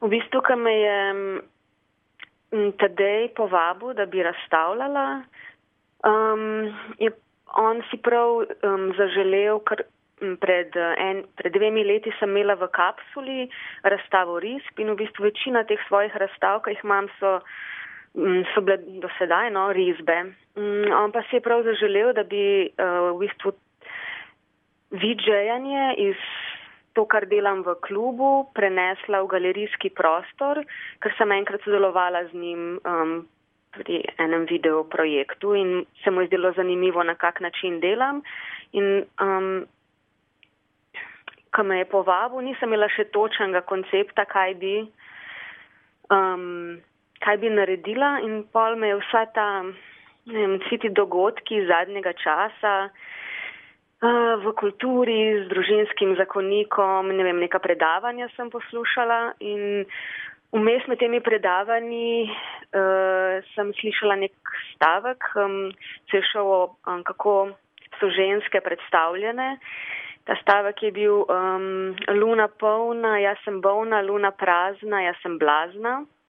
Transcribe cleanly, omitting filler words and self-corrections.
V bistvu, ko me je Tadej povabil, da bi razstavljala, je on si prav zaželel, ker pred 2 leti sem imela v kapsuli razstavo risb in v bistvu večina teh svojih razstav, ki jih imam, so bile do sedaj, risbe. On pa si je prav zaželel, da bi v bistvu vidžejanje iz to, kar delam v klubu, prenesla v galerijski prostor, ker sem enkrat sodelovala z njim pri enem video projektu in se mu je zdelo zanimivo, na kak način delam. In ko me je povabil, nisem imela še točnega koncepta, kaj bi naredila in pol me je vsa ta, vsi ti dogodki zadnjega časa v kulturi z družinskim zakonikom, neka predavanja sem poslušala in vmes med temi predavanji sem slišala nek stavek, se je šel kako so ženske predstavljene. Ta stavek je bil luna polna, jaz sem bolna, luna prazna, jaz sem blazna.